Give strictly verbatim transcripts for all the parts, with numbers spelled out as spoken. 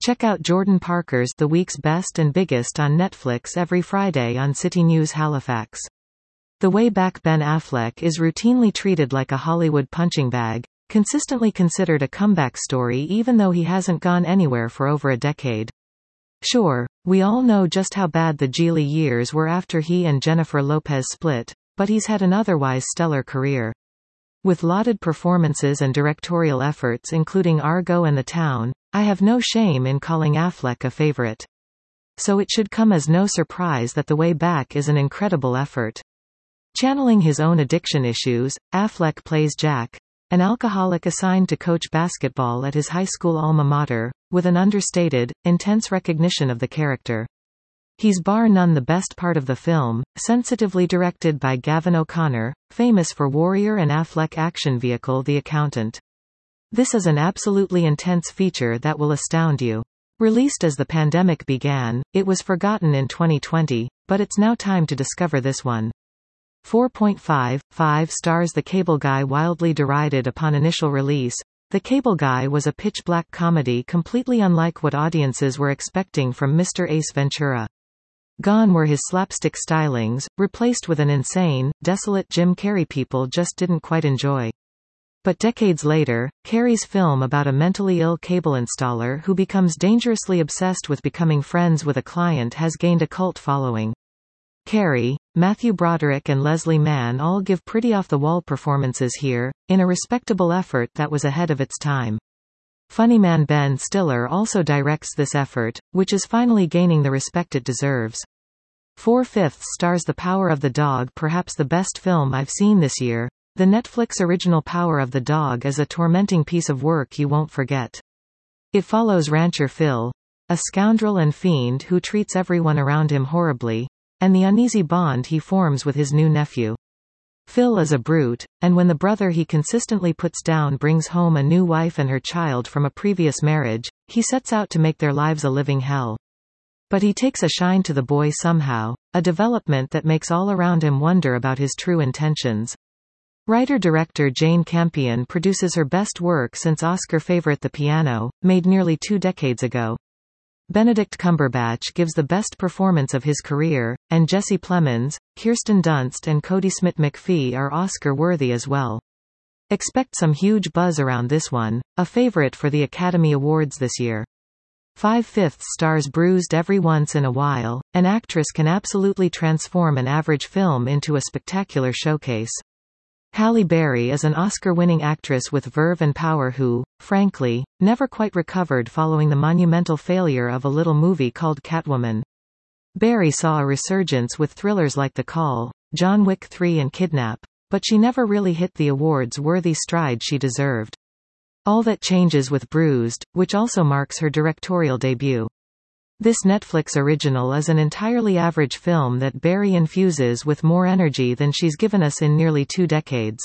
Check out Jordan Parker's The Week's Best and Biggest on Netflix every Friday on City News Halifax. The way back Ben Affleck is routinely treated like a Hollywood punching bag, consistently considered a comeback story even though he hasn't gone anywhere for over a decade. Sure, we all know just how bad the Geely years were after he and Jennifer Lopez split, but he's had an otherwise stellar career. With lauded performances and directorial efforts including Argo and The Town, I have no shame in calling Affleck a favorite. So it should come as no surprise that The Way Back is an incredible effort. Channeling his own addiction issues, Affleck plays Jack, an alcoholic assigned to coach basketball at his high school alma mater, with an understated, intense recognition of the character. He's bar none the best part of the film, sensitively directed by Gavin O'Connor, famous for Warrior and Affleck action vehicle The Accountant. This is an absolutely intense feature that will astound you. Released as the pandemic began, it was forgotten in twenty twenty, but it's now time to discover this one. four point five, five stars. The Cable Guy. Wildly derided upon initial release, The Cable Guy was a pitch-black comedy completely unlike what audiences were expecting from Mister Ace Ventura. Gone were his slapstick stylings, replaced with an insane, desolate Jim Carrey people just didn't quite enjoy. But decades later, Carrey's film about a mentally ill cable installer who becomes dangerously obsessed with becoming friends with a client has gained a cult following. Carrey, Matthew Broderick and Leslie Mann all give pretty off-the-wall performances here, in a respectable effort that was ahead of its time. Funnyman Ben Stiller also directs this effort, which is finally gaining the respect it deserves. Four-fifths stars. The Power of the Dog. Perhaps the best film I've seen this year, the Netflix original Power of the Dog is a tormenting piece of work you won't forget. It follows rancher Phil, a scoundrel and fiend who treats everyone around him horribly, and the uneasy bond he forms with his new nephew. Phil is a brute, and when the brother he consistently puts down brings home a new wife and her child from a previous marriage, he sets out to make their lives a living hell. But he takes a shine to the boy somehow, a development that makes all around him wonder about his true intentions. Writer-director Jane Campion produces her best work since Oscar favorite The Piano, made nearly two decades ago. Benedict Cumberbatch gives the best performance of his career, and Jesse Plemons, Kirsten Dunst and Cody Smith-McPhee are Oscar-worthy as well. Expect some huge buzz around this one, a favorite for the Academy Awards this year. Five-fifths stars. Bruised. Every once in a while, an actress can absolutely transform an average film into a spectacular showcase. Halle Berry is an Oscar-winning actress with verve and power who, frankly, never quite recovered following the monumental failure of a little movie called Catwoman. Berry saw a resurgence with thrillers like The Call, John Wick three and Kidnap, but she never really hit the awards-worthy stride she deserved. All that changes with Bruised, which also marks her directorial debut. This Netflix original is an entirely average film that Berry infuses with more energy than she's given us in nearly two decades.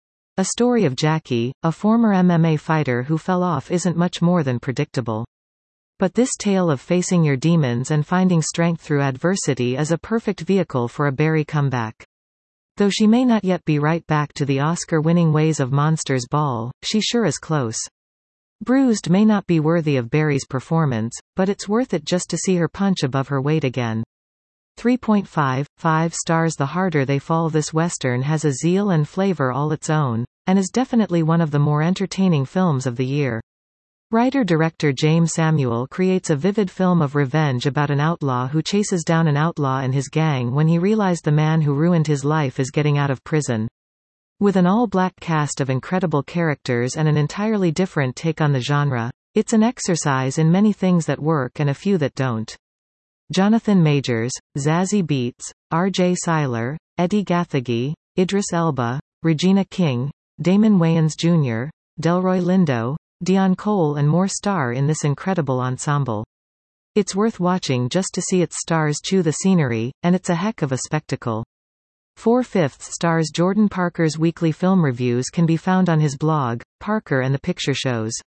A story of Jackie, a former M M A fighter who fell off, isn't much more than predictable. But this tale of facing your demons and finding strength through adversity is a perfect vehicle for a Berry comeback. Though she may not yet be right back to the Oscar-winning ways of Monsters Ball, she sure is close. Bruised may not be worthy of Berry's performance, but it's worth it just to see her punch above her weight again. three point five, five stars. The Harder They Fall. This Western has a zeal and flavor all its own, and is definitely one of the more entertaining films of the year. Writer-director James Samuel creates a vivid film of revenge about an outlaw who chases down an outlaw and his gang when he realized the man who ruined his life is getting out of prison. With an all-black cast of incredible characters and an entirely different take on the genre, it's an exercise in many things that work and a few that don't. Jonathan Majors, Zazie Beetz, R J Cyler, Eddie Gathegi, Idris Elba, Regina King, Damon Wayans Junior, Delroy Lindo, Dion Cole and more star in this incredible ensemble. It's worth watching just to see its stars chew the scenery, and it's a heck of a spectacle. Four-fifths stars. Jordan Parker's weekly film reviews can be found on his blog, Parker and the Picture Shows.